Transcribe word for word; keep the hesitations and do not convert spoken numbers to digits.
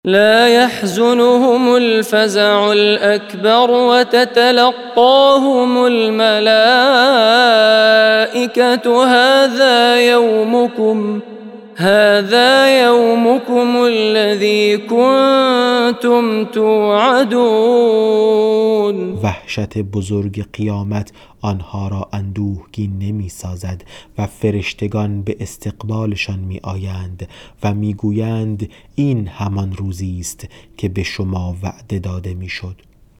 لا يحزنهم الفزع الأكبر وتتلقاهم الملائكة هذا يومكم هذا يومكم الذي كنتم توعدون. وحشت بزرگ قیامت آنها را اندوهگین نمی سازد و فرشتگان به استقبالشان می آیند و می گویند این همان روزی است که به شما وعده داده می شد.